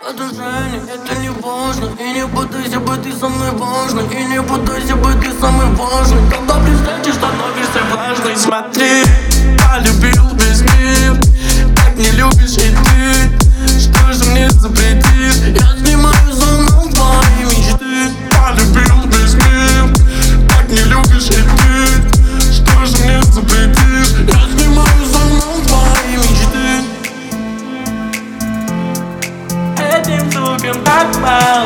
Отношения это не важно. И не пытайся быть ты со мной важной. И не пытайся быть ты самый важный. Когда при встрече становишься важной. Смотри, полюбил весь мир, так не любишь и ты. Что же мне запретишь? Я снимаю зону твоей мечты. Полюбил весь мир, так не любишь и ты. Что же мне запретишь? Я снимаю зону твоей мечты. Этим звуком так мало.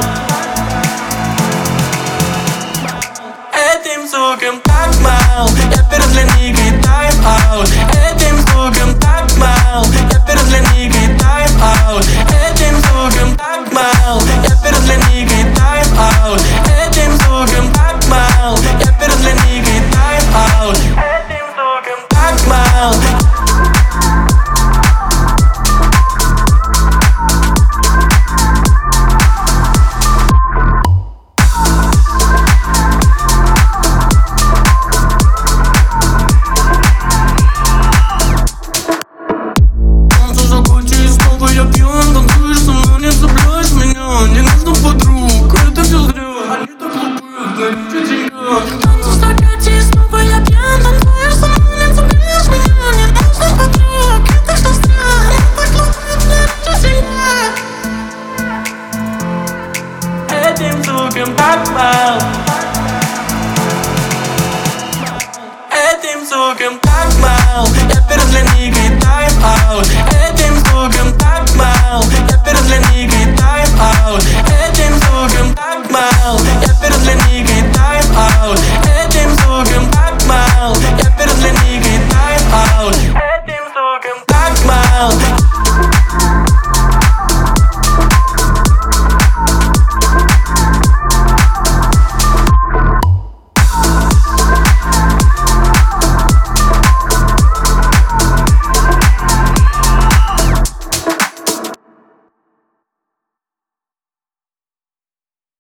Этим звуком так мало. Я перед линейкой тайм-аут. Этим звуком так мало.